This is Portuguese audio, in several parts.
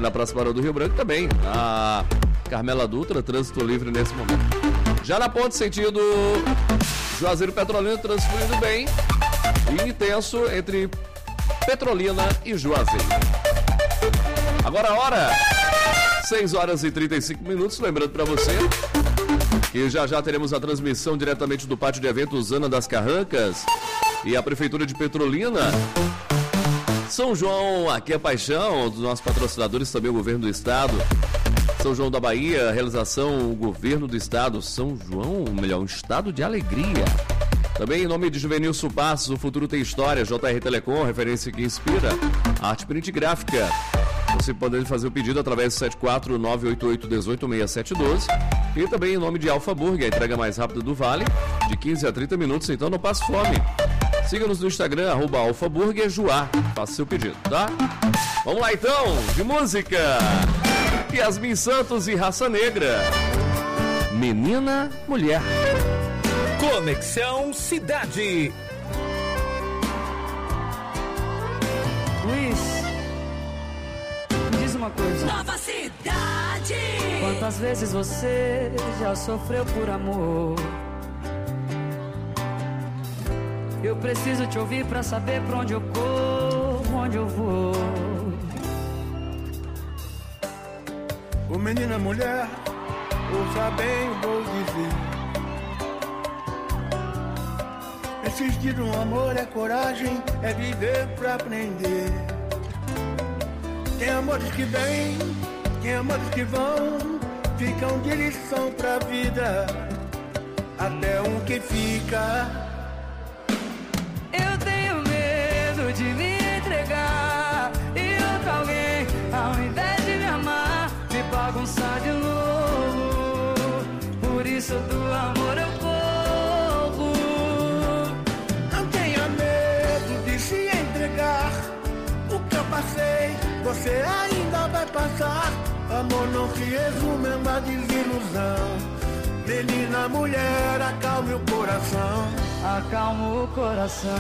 na Praça Barão do Rio Branco também. A Carmela Dutra, trânsito livre nesse momento. Já na ponte sentido Juazeiro Petrolina, trânsito fluindo bem e intenso entre Petrolina e Juazeiro. Agora a hora, 6 horas e 35 minutos, lembrando para você que já teremos a transmissão diretamente do pátio de eventos Ana das Carrancas e a Prefeitura de Petrolina. São João, aqui é paixão, dos nossos patrocinadores, também o Governo do Estado. São João da Bahia, realização o Governo do Estado. São João, melhor, um estado de alegria. Também em nome de Juvenilson Passos, o futuro tem história. JR Telecom, referência que inspira. Arte Print Gráfica. Você pode fazer o pedido através do 74988186712. E também em nome de Alfa Burger, a entrega mais rápida do Vale, de 15 a 30 minutos, então não passe fome. Siga-nos no Instagram, @alfaburgerjuá. Faça seu pedido, tá? Vamos lá então, de música. Yasmin Santos e Raça Negra. Menina, Mulher. Conexão Cidade. Luiz, me diz uma coisa. Nova Cidade. Quantas vezes você já sofreu por amor? Eu preciso te ouvir pra saber pra onde eu corro, onde eu vou. Ô menina, mulher, ouça bem, vou dizer. Persistir no amor é coragem, é viver pra aprender. Tem amores que vêm, tem amores que vão, ficam de lição pra vida, até um que fica. Eu tenho medo de me entregar e outro alguém, ao invés de me amar, me bagunçar de novo. Por isso do amor eu corro. Não tenha medo de se entregar. O que eu passei, você ainda vai passar. Amor não se resume a uma desilusão. Menina, mulher, acalme o coração. Acalma o coração.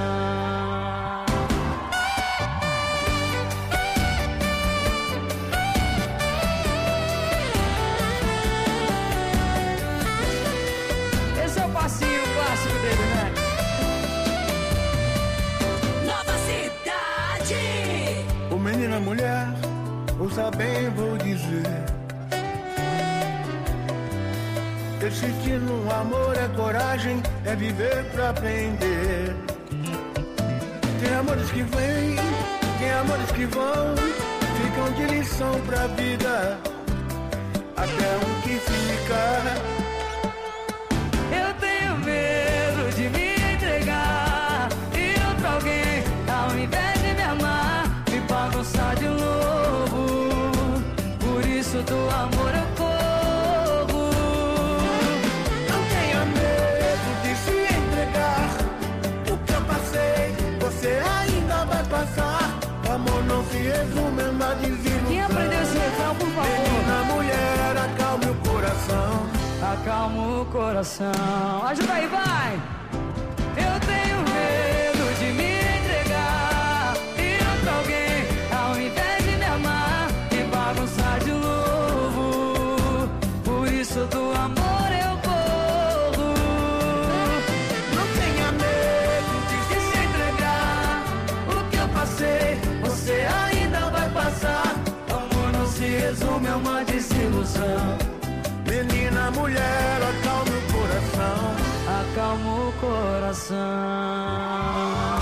Esse é o passinho clássico dele, né? Nova Cidade. Ô menina, mulher, ouça bem, vou dizer. Persistir no amor é coragem, é viver pra aprender. Tem amores que vêm, tem amores que vão, ficam de lição pra vida, até um que fica. Eu tenho medo de me entregar e outro alguém, ao invés de me amar, me bagunçar de novo. Por isso do amor eu corro. Não tenha medo de se entregar. O que eu passei, você ainda vai passar. Amor não se resume a uma desilusão. Quem aprendeu esse refrão, por favor? Menina, mulher, acalme o coração. Acalma o coração. Ajuda aí, vai! Eu tenho medo de me entregar e outro alguém, ao invés de me amar, me bagunçar de novo. Por isso do amor eu corro. Não tenha medo De se entregar, o que eu passei, você ainda vai passar. Amor não se resume a uma desilusão. menina, mulher, acalme o coração. Acalma o coração.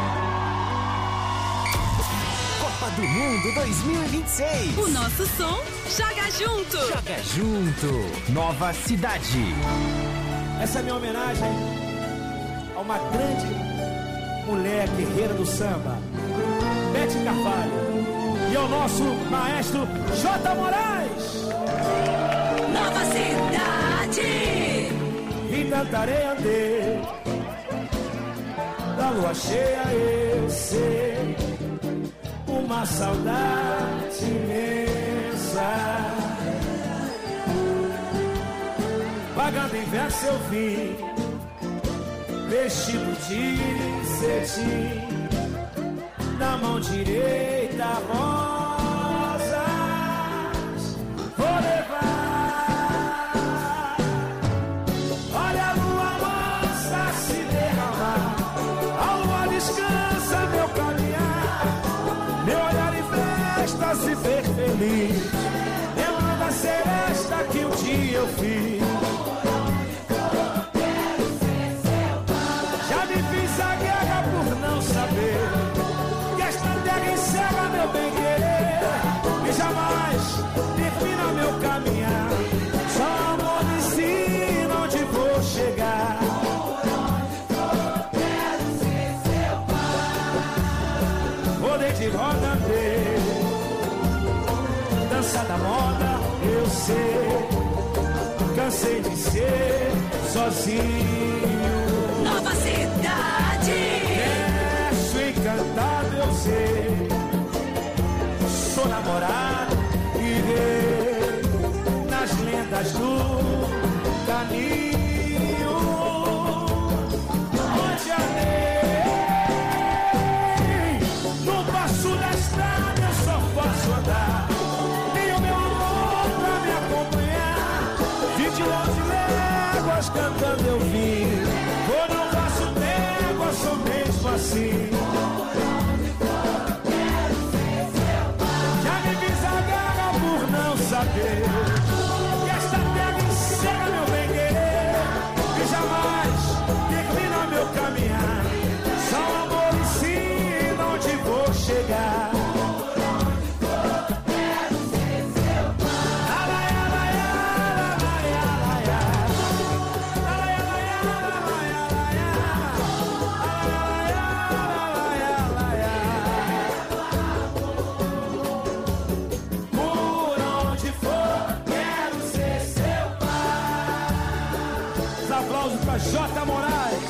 Copa do Mundo 2026. O nosso som joga junto. Joga junto. Nova Cidade. Essa é a minha homenagem a uma grande mulher guerreira do samba, Bete Carvalho, e ao nosso maestro J. Moraes. Nova Cidade. E cantarei andei da lua cheia, eu sei, uma saudade imensa. Pagando em verso eu vi, vestido de cetim, na mão direita rosa, se ver feliz. Lembro da seresta que um dia eu fiz. Já me fiz a guerra por não saber que esta terra encerra meu bem-querer e jamais termina meu caminhar. Só amor me ensina onde vou chegar. Rodei de roda ver, dança da moda, eu sei. Cansei de ser sozinho. Nova Cidade. Deixo encantado, eu sei. Sou namorado e rei nas lendas do caminho. Onde andei, no passo da estrada eu só posso andar. Tenho meu amor pra me acompanhar. 29 léguas cantando eu vim. Quando eu faço trégua, sou mesmo assim. Já me fiz a guerra por não saber que esta terra encerra meu bem-querer e jamais termina meu caminhar. Só o amor ensina onde vou chegar. J. Moraes,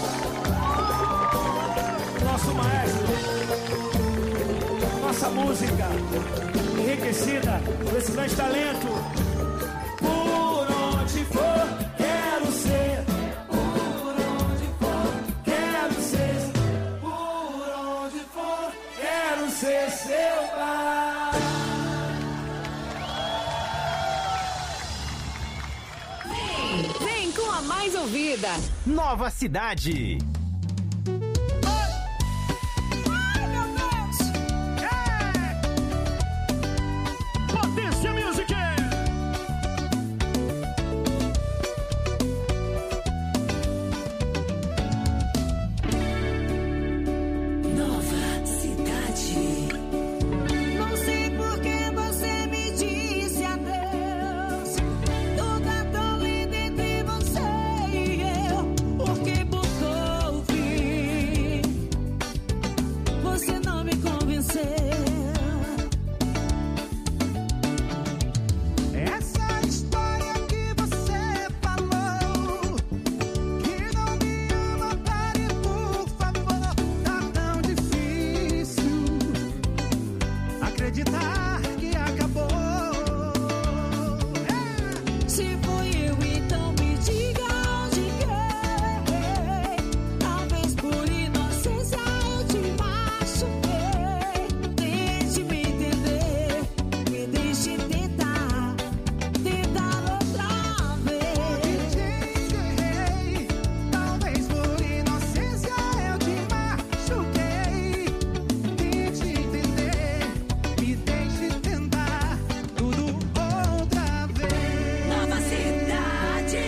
nosso maestro, nossa música enriquecida por esse grande talento. Por onde for, quero ser. Por onde for, quero ser. Por onde for, quero ser seu pai. Vem com a mais ouvida. Nova Cidade. Ai, meu Deus! Potência Music! Nova Cidade. Não sei por que você me disse adeus. Tudo é tão lindo entre você e eu. Por que botou o fim? Você não me convenceu. Essa história que você falou, que não me ama, pare por favor. Tá tão difícil acreditar que acabou. Se fui eu, então me diga onde errei. Talvez por inocência eu te machuquei. Tente me entender, me deixe tentar outra vez. Errei, talvez por inocência eu te machuquei. Tente entender, me deixe tentar tudo outra vez. Nova Cidade.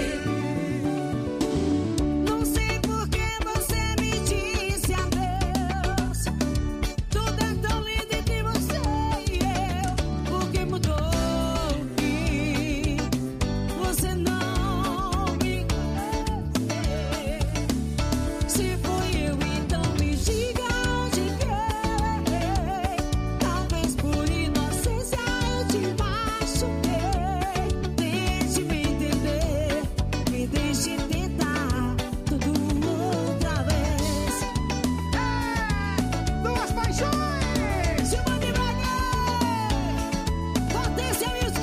Não sei por que você me disse adeus. Tudo é tão lindo entre você e eu. Por que mudou o fim? Você não me conhece. Se fui eu, então me diga onde errei. Talvez por inocência eu te machuquei. Tente me entender, me deixe tentar tudo outra vez. Duas paixões! Simone Braguer, Potência Music.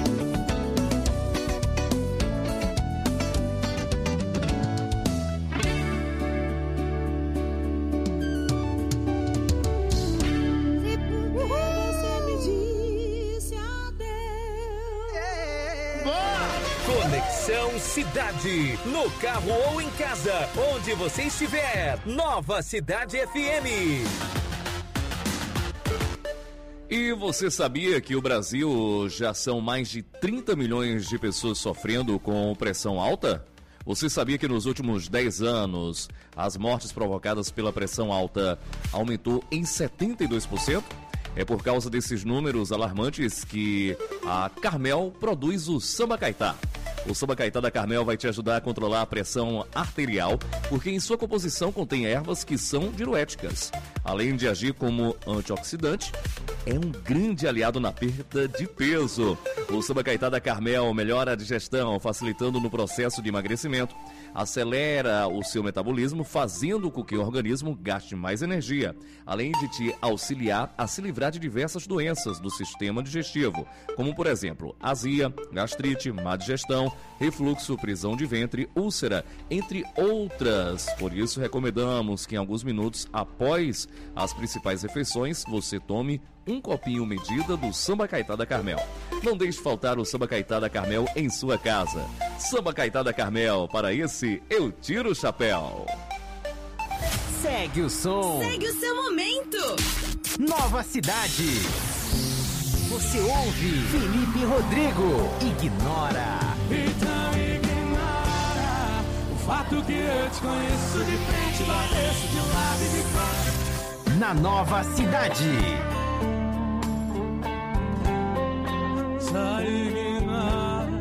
Se por que você me disse adeus. Conexão Cidade. No carro ou em casa, onde você estiver. Nova Cidade FM. E você sabia que o Brasil já são mais de 30 milhões de pessoas sofrendo com pressão alta? Você sabia que nos últimos 10 anos as mortes provocadas pela pressão alta aumentou em 72%? É por causa desses números alarmantes que a Carmel produz o Samba Caetá. O Samba Caetá da Carmel vai te ajudar a controlar a pressão arterial, porque em sua composição contém ervas que são diuréticas. Além de agir como antioxidante, é um grande aliado na perda de peso. O Samba Caetá da Carmel melhora a digestão, facilitando no processo de emagrecimento, acelera o seu metabolismo, fazendo com que o organismo gaste mais energia, além de te auxiliar a se livrar de diversas doenças do sistema digestivo, como por exemplo, azia, gastrite, má digestão, refluxo, prisão de ventre, úlcera, entre outras. Por isso, recomendamos que em alguns minutos após as principais refeições, você tome um copinho medida do Samba Caetá da Carmel. Não deixe faltar o Samba Caetá da Carmel em sua casa. Samba Caetá da Carmel, para esse eu tiro o chapéu. Segue o som. Segue o seu momento. Nova Cidade. Você ouve Felipe Rodrigo. Ignora. Então ignora o fato que eu te conheço de frente, do avesso, de um lado e de fora. Na Nova Cidade. Só ignora.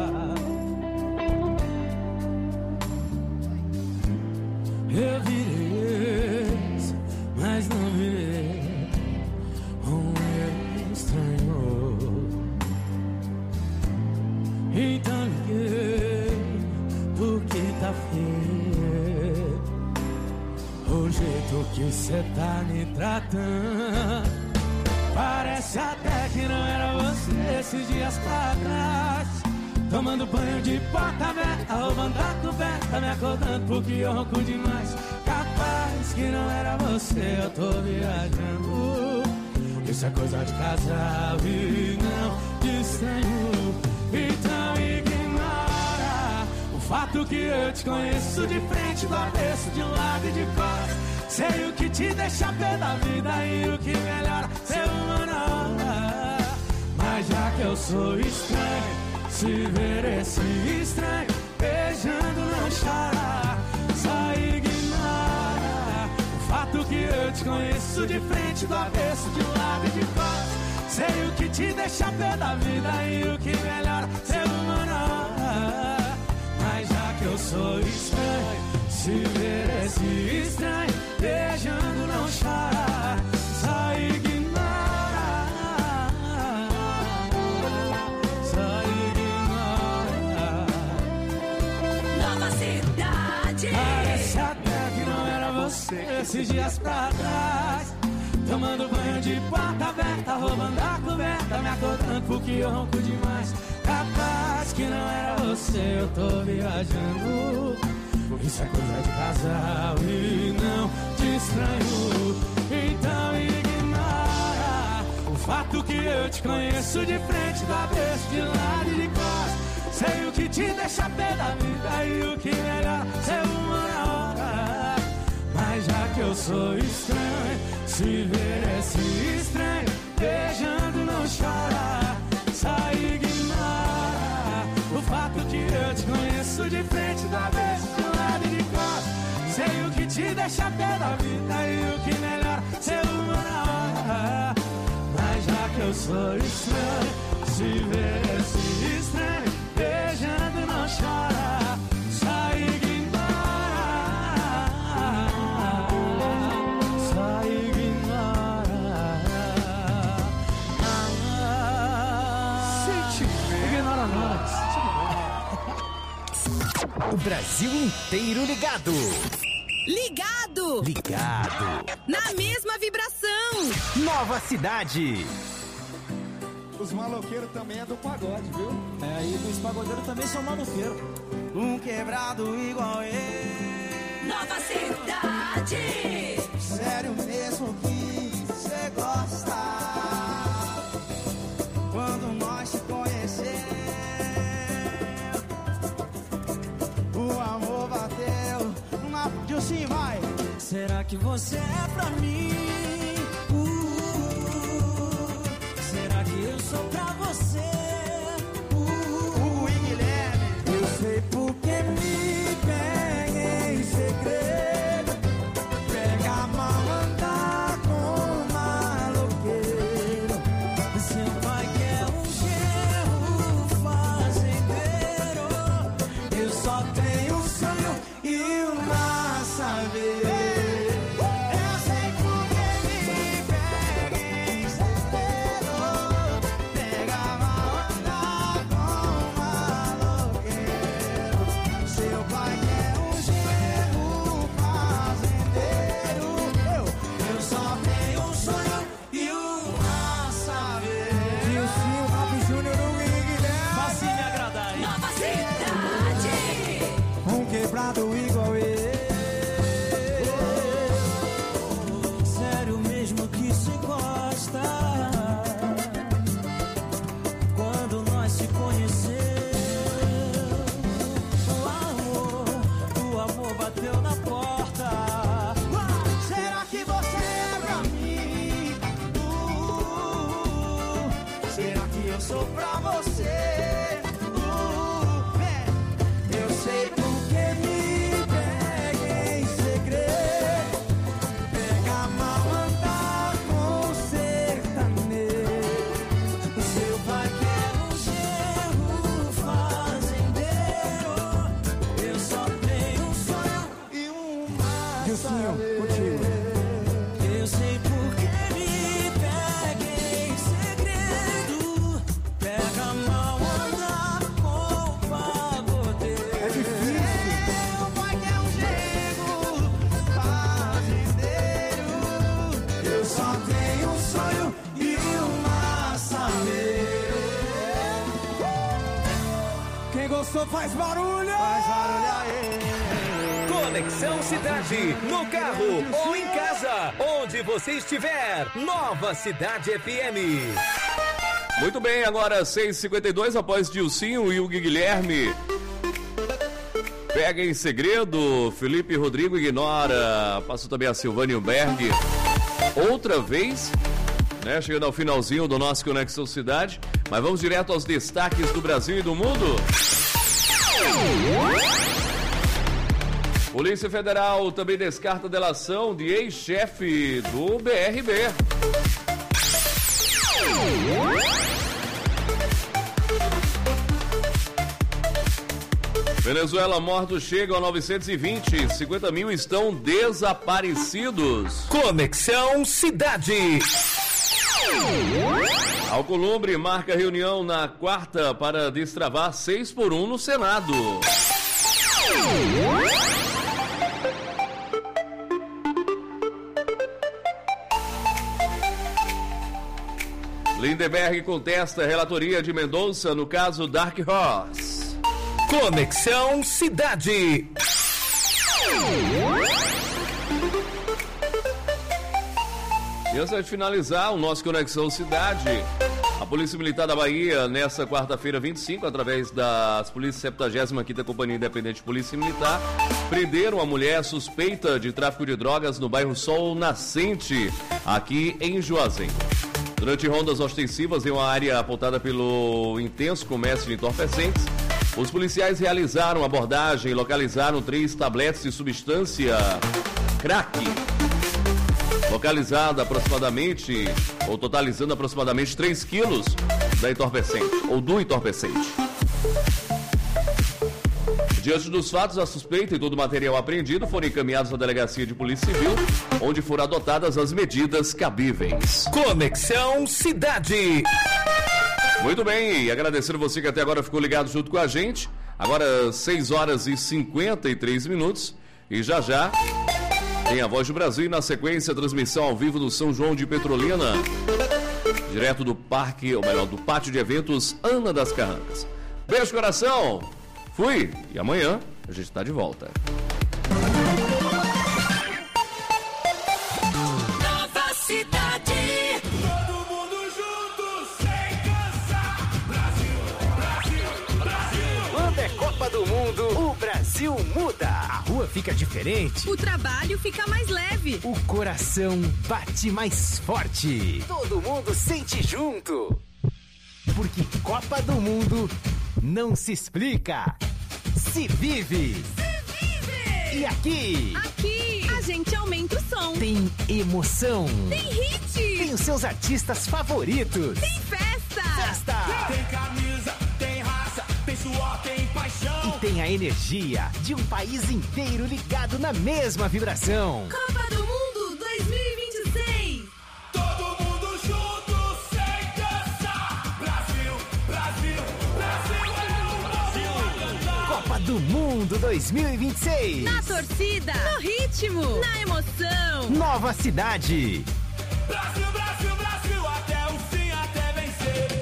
Eu virei ex, mas não virei um estranho. Então liguei, porque tá feio o jeito que cê tá me tratando. Parece até que não era você esses dias pra trás. Tomando banho de porta aberta, roubando a coberta, me acordando porque eu ronco demais. Capaz que não era você, eu tô viajando. Isso é coisa de casal e não de estranho. Então ignora o fato que eu te conheço de frente, do avesso, de um lado e de costas. Sei o que te deixa pé da vida e o que melhora ser humano. Mas já que eu sou estranho, se ver esse estranho beijando não chora. Só ignora o fato que eu te conheço de frente, do avesso, de um lado e de costas. Sei o que te deixa pé da vida e o que melhora ser humano. Mas já que eu sou estranho, se ver esse estranho beijando não chora. Só ignora. Só ignora. Nova Cidade. Parece até que não era você esses dias pra trás. Tomando banho de porta aberta, roubando a coberta, me acordando porque eu ronco demais. Capaz que não era você, eu tô viajando. Isso é coisa de casal e não de estranho. Então ignora o fato que eu te conheço de frente, do avesso, de lado e de costas. Sei o que te deixa pé da vida e o que melhor ser uma hora. Mas já que eu sou estranho, se ver esse estranho beijando não chora. Só ignora o fato que eu te conheço de frente, do avesso, de lado e de costas. Sei o que te deixa pé da vida e o que melhor ser uma hora. Mas já que eu sou estranho, se ver esse estranho beijando não chora. Só ignora. Só ignora. Ignora nós. O Brasil inteiro ligado. Ligado. Ligado. Na mesma vibração. Nova Cidade. Os maloqueiros também é do pagode, viu? É, e os pagodeiros também são maloqueiros. Um quebrado igual eu. Nova Cidade. Sério mesmo que cê gosta. Quando nós se conhecemos, o amor bateu na... Dilcinho, vai! Será que você é pra mim? sou pra você. Guilherme. Eu sei porque me pega em segredo. Pega a mão, andar com maloqueiro. Seu pai quer um genro fazendeiro. Eu só tenho um sonho e uma saber. Igual eu. Sério mesmo que se gosta. Quando nós se conheceu, o amor bateu na porta. Será que você é pra mim? Será que eu sou pra você? Eu sei porque me pega em segredo. Pega a mão, andar com sertanejo. Seu pai quer um genro fazendeiro. Eu só tenho um sonho e uma saber. Eu sei porque me pega em segredo. Pega a mão, andar com pagodeiro. É difícil. Meu pai quer um genro fazendeiro. Eu só tenho um sonho e uma saber. Quem gostou faz barulho. Faz barulho aí. Conexão Cidade, no carro ou em casa, onde você estiver. Nova Cidade FM. Muito bem, agora 6h52, após Dilcinho e o Guilherme. Pega em segredo, Felipe Rodrigo ignora. Passou também a Silvânia Berg. Outra vez, né? Chegando ao finalzinho do nosso Conexão Cidade. Mas vamos direto aos destaques do Brasil e do mundo. Polícia Federal também descarta a delação de ex-chefe do BRB. Venezuela, mortos chegam a 920, 50 mil estão desaparecidos. Conexão Cidade. Alcolumbre marca reunião na quarta para destravar 6-1 no Senado. Lindenberg contesta a relatoria de Mendonça no caso Dark Horse. Conexão Cidade. E antes de finalizar o nosso Conexão Cidade, a Polícia Militar da Bahia, nessa quarta-feira 25, através das Polícias 75ª Companhia Independente de Polícia Militar, prenderam a mulher suspeita de tráfico de drogas no bairro Sol Nascente, aqui em Juazeiro. Durante rondas ostensivas em uma área apontada pelo intenso comércio de entorpecentes, os policiais realizaram abordagem e localizaram 3 tabletes de substância crack, localizada aproximadamente, ou totalizando aproximadamente 3 quilos da entorpecente, ou do entorpecente. Diante dos fatos, a suspeita e todo o material apreendido foram encaminhados à Delegacia de Polícia Civil, onde foram adotadas as medidas cabíveis. Conexão Cidade. Muito bem, e agradecendo você que até agora ficou ligado junto com a gente. Agora 6h53, e já tem a Voz do Brasil e na sequência a transmissão ao vivo do São João de Petrolina, direto do parque, ou melhor, do pátio de eventos Ana das Carrancas. Beijo, coração! Fui! E amanhã a gente está de volta. Nova Cidade. Todo mundo junto, sem cansar. Brasil, Brasil, Brasil. Quando é Copa do Mundo, o Brasil muda. A rua fica diferente. O trabalho fica mais leve. O coração bate mais forte. Todo mundo sente junto. Porque Copa do Mundo não se explica, se vive. E aqui a gente aumenta o som. tem emoção. Tem hit. Tem os seus artistas favoritos. Tem festa. Tem camisa, tem raça, tem suor, tem paixão. E tem a energia de um país inteiro ligado na mesma vibração. Copa do Mundo 2026. Todo mundo junto, sem cansar. Brasil, Brasil, Brasil é o Brasil a cantar. Copa do Mundo 2026. Na torcida. No ritmo. Na emoção. Nova cidade. Brasil, Brasil, Brasil, até o fim, até vencer.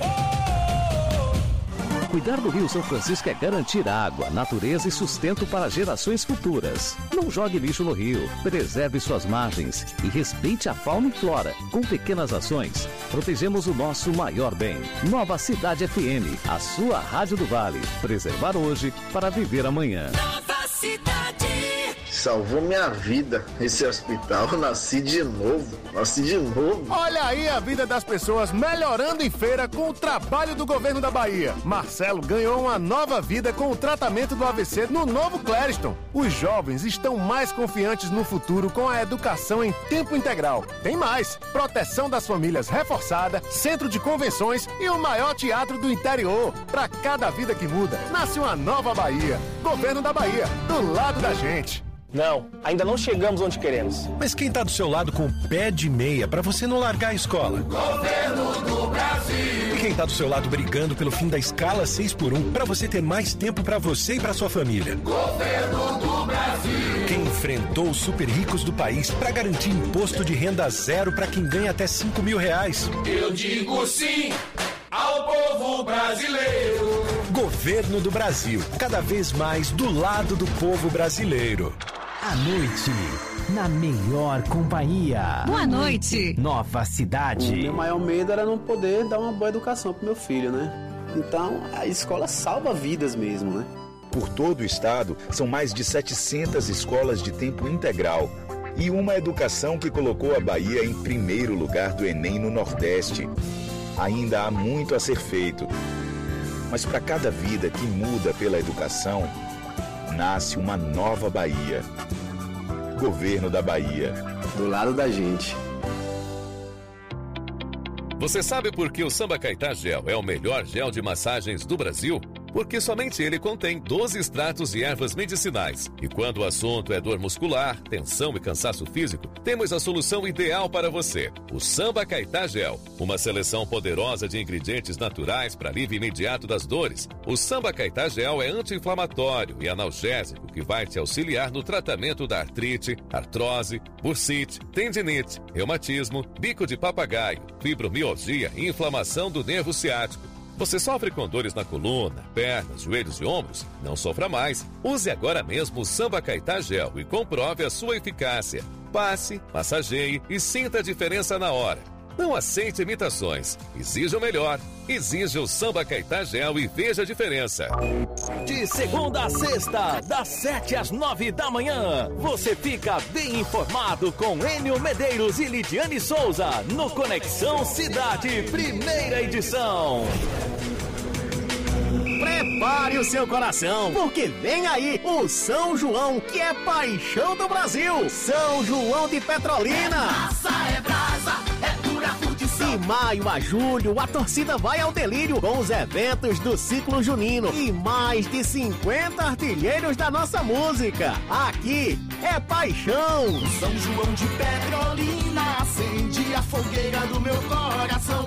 Cuidar do Rio São Francisco é garantir água, natureza e sustento para gerações futuras. Não jogue lixo no rio, preserve suas margens e respeite a fauna e flora. Com pequenas ações, protegemos o nosso maior bem. Nova Cidade FM, a sua Rádio do Vale. Preservar hoje para viver amanhã. Nova cidade. Salvou minha vida esse hospital. Eu nasci de novo. Olha aí a vida das pessoas melhorando em feira com o trabalho do governo da Bahia. Marcelo ganhou uma nova vida com o tratamento do AVC no novo Clériston. Os jovens estão mais confiantes no futuro com a educação em tempo integral. Tem mais: proteção das famílias reforçada, centro de convenções e o maior teatro do interior. Para cada vida que muda, nasce uma nova Bahia. Governo da Bahia, do lado da gente. Não, ainda não chegamos onde queremos. Mas quem tá do seu lado com o pé de meia pra você não largar a escola? Governo do Brasil. E quem tá do seu lado brigando pelo fim da escala 6x1 pra você ter mais tempo pra você e pra sua família? Governo do Brasil. Quem enfrentou os super ricos do país pra garantir imposto de renda zero pra quem ganha até R$5.000? Eu digo sim ao povo brasileiro. Governo do Brasil, cada vez mais do lado do povo brasileiro. À noite, na melhor companhia. Boa noite. Nova cidade. O meu maior medo era não poder dar uma boa educação pro meu filho, né? Então, a escola salva vidas mesmo, né? Por todo o estado, são mais de 700 escolas de tempo integral e uma educação que colocou a Bahia em primeiro lugar do Enem no Nordeste. Ainda há muito a ser feito, mas para cada vida que muda pela educação, nasce uma nova Bahia. Governo da Bahia. Do lado da gente. Você sabe por que o Samba Caetá Gel é o melhor gel de massagens do Brasil? Porque somente ele contém 12 extratos de ervas medicinais. E quando o assunto é dor muscular, tensão e cansaço físico, temos a solução ideal para você. O Samba Caetá Gel. Uma seleção poderosa de ingredientes naturais para alívio imediato das dores. O Samba Caetá Gel é anti-inflamatório e analgésico que vai te auxiliar no tratamento da artrite, artrose, bursite, tendinite, reumatismo, bico de papagaio, fibromialgia e inflamação do nervo ciático. Você sofre com dores na coluna, pernas, joelhos e ombros? Não sofra mais. Use agora mesmo o Samba Caetá Gel e comprove a sua eficácia. Passe, massageie e sinta a diferença na hora. Não aceite imitações. Exija o melhor. Exija o Samba Caetá Gel e veja a diferença. De segunda a sexta, das 7 às 9 da manhã, você fica bem informado com Enio Medeiros e Lidiane Souza no Conexão Cidade, primeira edição. Prepare o seu coração, porque vem aí o São João, que é paixão do Brasil. São João de Petrolina. Massa é brasa, é dura fundição. De maio a julho, a torcida vai ao delírio com os eventos do ciclo junino e mais de 50 artilheiros da nossa música. Aqui é paixão. São João de Petrolina acende a fogueira do meu coração.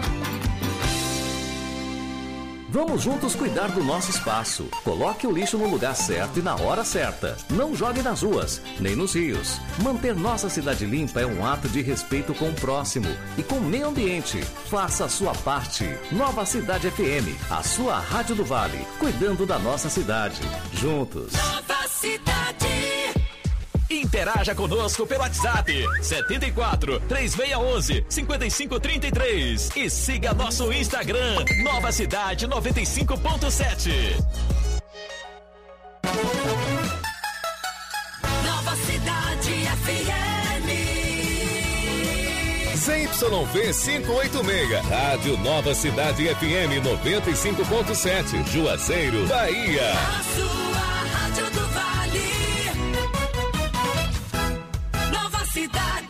Vamos juntos cuidar do nosso espaço. Coloque o lixo no lugar certo e na hora certa. Não jogue nas ruas, nem nos rios. Manter nossa cidade limpa é um ato de respeito com o próximo e com o meio ambiente. Faça a sua parte. Nova Cidade FM, a sua Rádio do Vale, cuidando da nossa cidade. Juntos. Nova cidade. Interaja conosco pelo WhatsApp 74 3611 5533 e siga nosso Instagram Nova Cidade 95.7. Nova Cidade FM. ZYV586, Rádio Nova Cidade FM 95.7, Juazeiro, Bahia. A sua Rádio do Vale. Nova Cidade.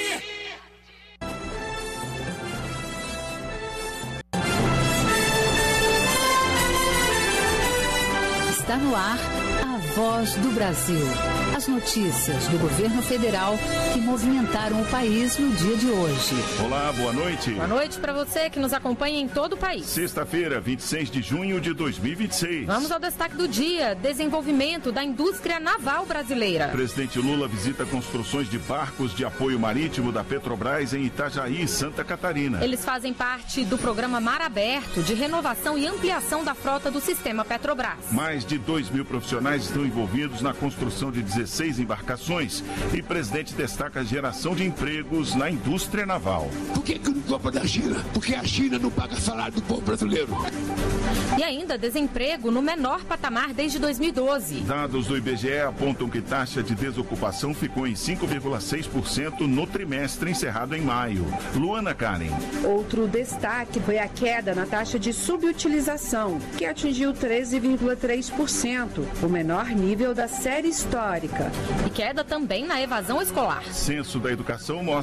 Está no ar a Voz do Brasil. As notícias do governo federal que movimentaram o país no dia de hoje. Olá, boa noite. Boa noite para você que nos acompanha em todo o país. Sexta-feira, 26 de junho de 2026. Vamos ao destaque do dia: desenvolvimento da indústria naval brasileira. Presidente Lula visita construções de barcos de apoio marítimo da Petrobras em Itajaí, Santa Catarina. Eles fazem parte do programa Mar Aberto de renovação e ampliação da frota do sistema Petrobras. Mais de 2.000 profissionais estão envolvidos na construção de 16 embarcações e o presidente destaca a geração de empregos na indústria naval. Por que não compra da China? Porque a China não paga salário do povo brasileiro. E ainda desemprego no menor patamar desde 2012. Dados do IBGE apontam que taxa de desocupação ficou em 5,6% no trimestre encerrado em maio. Luana Karen. Outro destaque foi a queda na taxa de subutilização, que atingiu 13,3%, o menor nível da série histórica. E queda também na evasão escolar. Censo da Educação mostra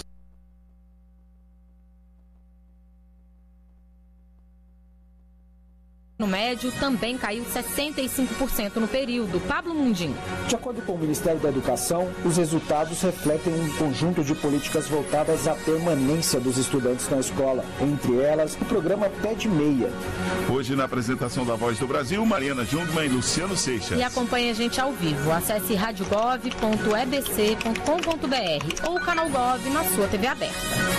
no médio também caiu 65% no período. Pablo Mundim. De acordo com o Ministério da Educação, os resultados refletem um conjunto de políticas voltadas à permanência dos estudantes na escola, entre elas o programa Pé de Meia. Hoje, na apresentação da Voz do Brasil, Mariana Jungmann e Luciano Seixas. E acompanhe a gente ao vivo. Acesse radiogov.ebc.com.br ou o canal Gov na sua TV aberta.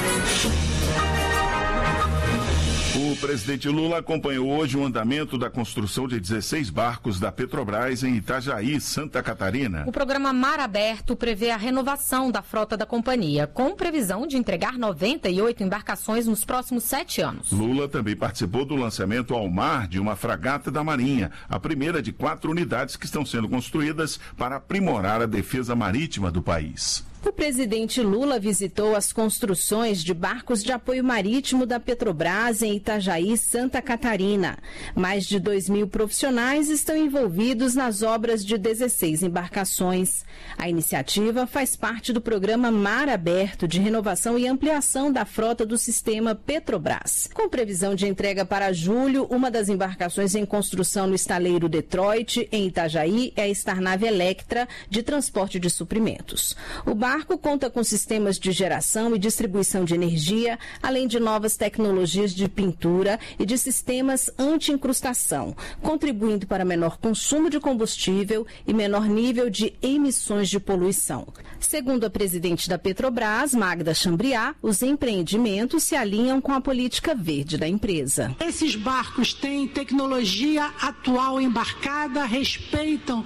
O presidente Lula acompanhou hoje o andamento da construção de 16 barcos da Petrobras em Itajaí, Santa Catarina. O programa Mar Aberto prevê a renovação da frota da companhia, com previsão de entregar 98 embarcações nos próximos 7 anos. Lula também participou do lançamento ao mar de uma fragata da Marinha, a primeira de 4 unidades que estão sendo construídas para aprimorar a defesa marítima do país. O presidente Lula visitou as construções de barcos de apoio marítimo da Petrobras em Itajaí, Santa Catarina. Mais de 2.000 profissionais estão envolvidos nas obras de 16 embarcações. A iniciativa faz parte do programa Mar Aberto de renovação e ampliação da frota do sistema Petrobras. Com previsão de entrega para julho, uma das embarcações em construção no estaleiro Detroit, em Itajaí, é a Starnave Electra, de transporte de suprimentos. O barco conta com sistemas de geração e distribuição de energia, além de novas tecnologias de pintura e de sistemas anti-incrustação, contribuindo para menor consumo de combustível e menor nível de emissões de poluição. Segundo a presidente da Petrobras, Magda Chambriard, os empreendimentos se alinham com a política verde da empresa. Esses barcos têm tecnologia atual embarcada, respeitam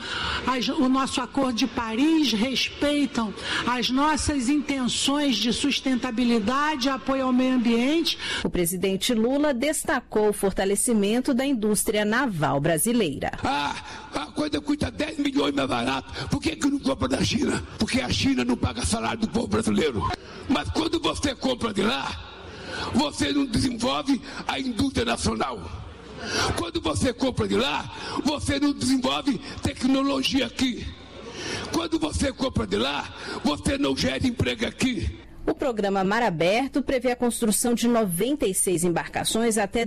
o nosso Acordo de Paris, respeitam as nossas intenções de sustentabilidade, apoio ao meio ambiente. O presidente Lula destacou o fortalecimento da indústria naval brasileira. A coisa custa 10 milhões mais barato. Por que não compra da China? Porque a China não paga salário do povo brasileiro. Mas quando você compra de lá, você não desenvolve a indústria nacional. Quando você compra de lá, você não desenvolve tecnologia aqui. Quando você compra de lá, você não gera emprego aqui. O programa Mar Aberto prevê a construção de 96 embarcações até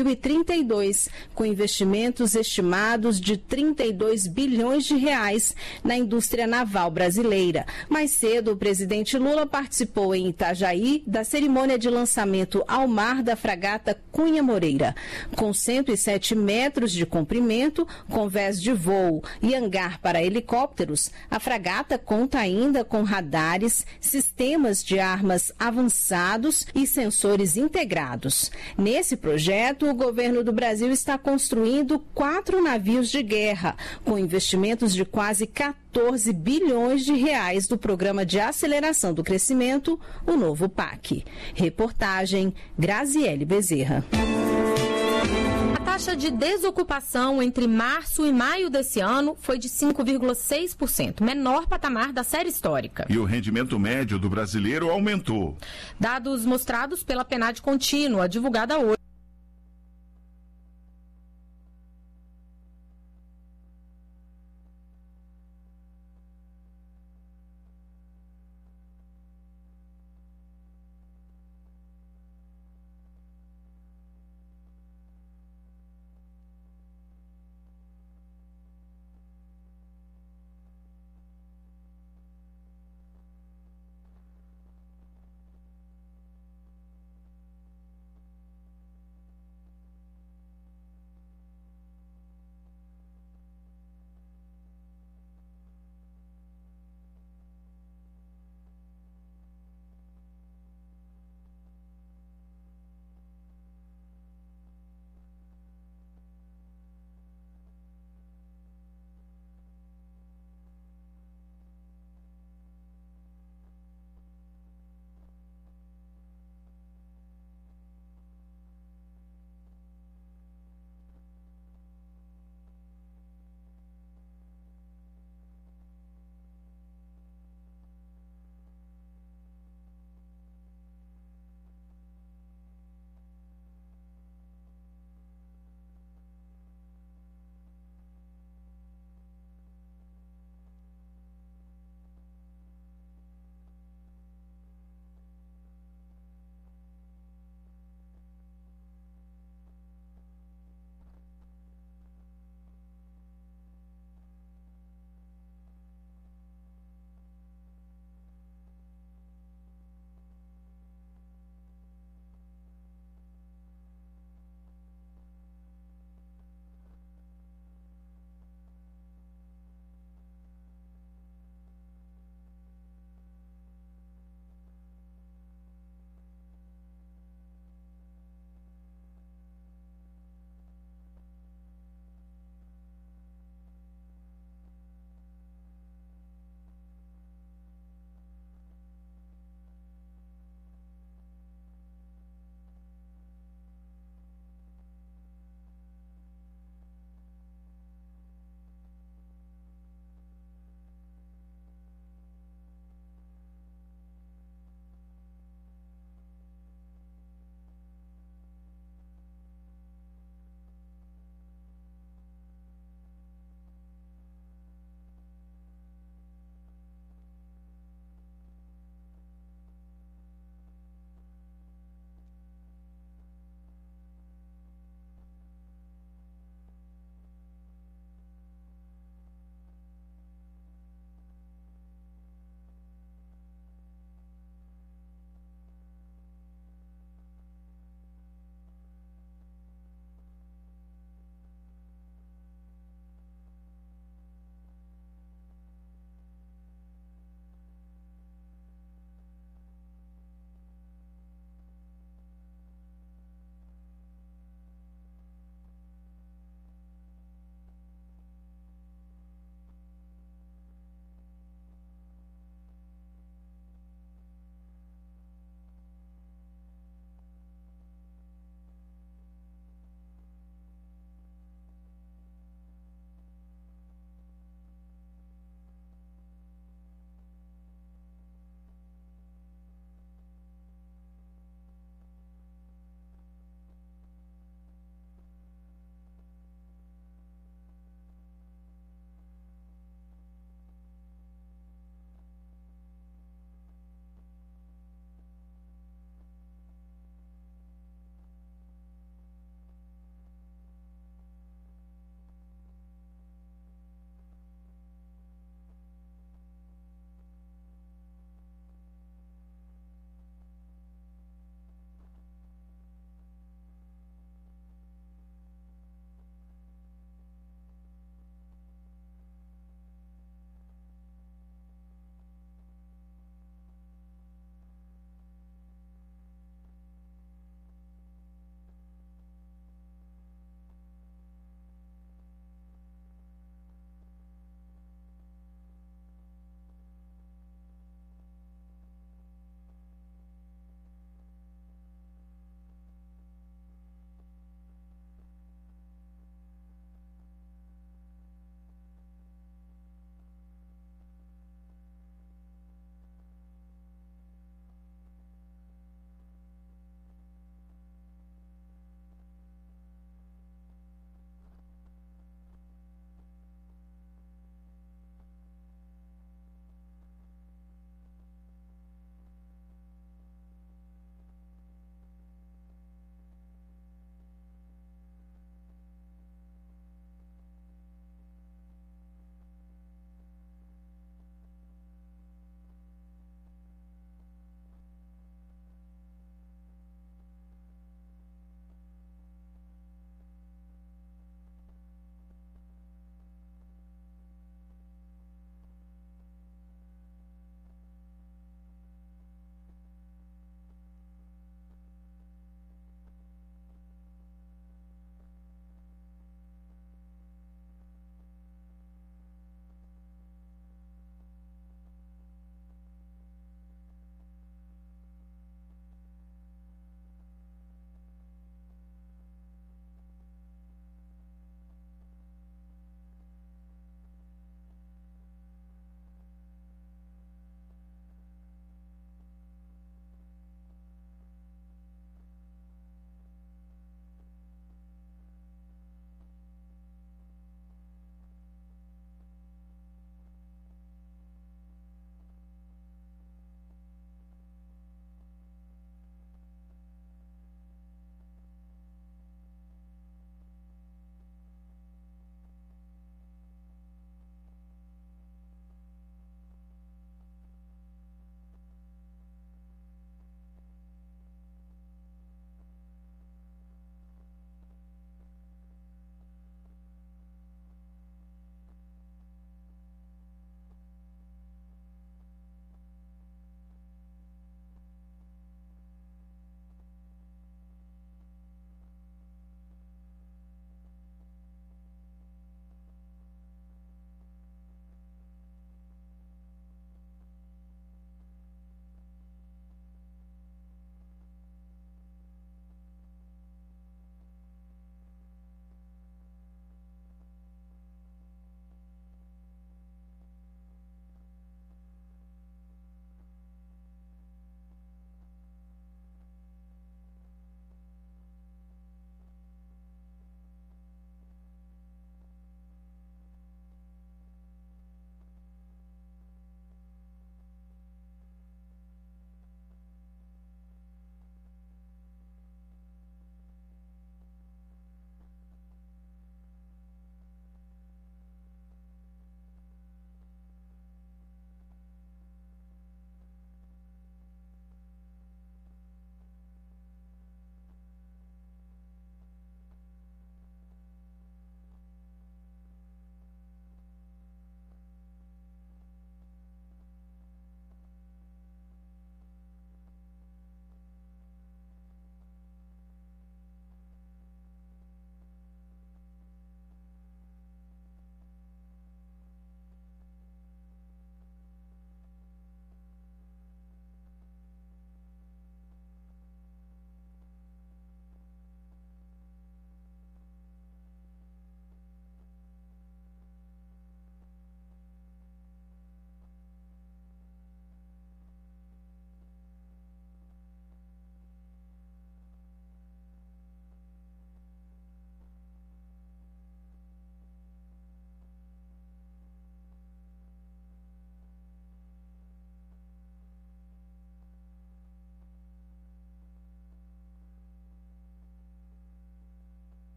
2032, com investimentos estimados de 32 bilhões de reais na indústria naval brasileira. Mais cedo, o presidente Lula participou em Itajaí da cerimônia de lançamento ao mar da fragata Cunha Moreira. Com 107 metros de comprimento, com vés de voo e hangar para helicópteros, a fragata conta ainda com radares, sistemas de armas avançados e sensores integrados. Nesse projeto, o governo do Brasil está construindo 4 navios de guerra, com investimentos de quase 14 bilhões de reais do Programa de Aceleração do Crescimento, o novo PAC. Reportagem Graziele Bezerra. A taxa taxa de desocupação entre março e maio desse ano foi de 5,6%, menor patamar da série histórica. E o rendimento médio do brasileiro aumentou. Dados mostrados pela PNAD contínua, divulgada hoje.